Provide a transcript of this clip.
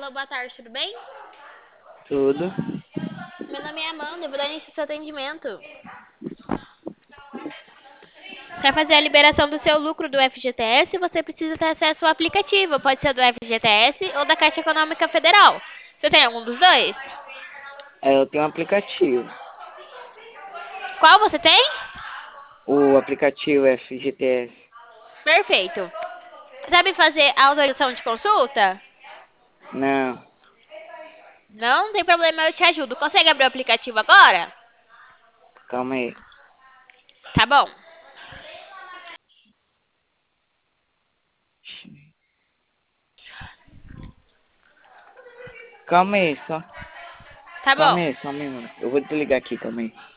Alô, boa tarde, tudo bem? Tudo. Meu nome é Amanda, eu vou dar início ao seu atendimento. Para fazer a liberação do seu lucro do FGTS, você precisa ter acesso ao aplicativo. Pode ser do FGTS ou da Caixa Econômica Federal. Você tem algum dos dois? Eu tenho um aplicativo. Qual você tem? O aplicativo FGTS. Perfeito. Sabe fazer a autorização de consulta? Não, Não tem problema, eu te ajudo. Consegue abrir o aplicativo agora? calma aí. Tá bom. Calma aí, só. Tá Calma bom. aí, só um minuto. Eu vou desligar aqui, calma aí.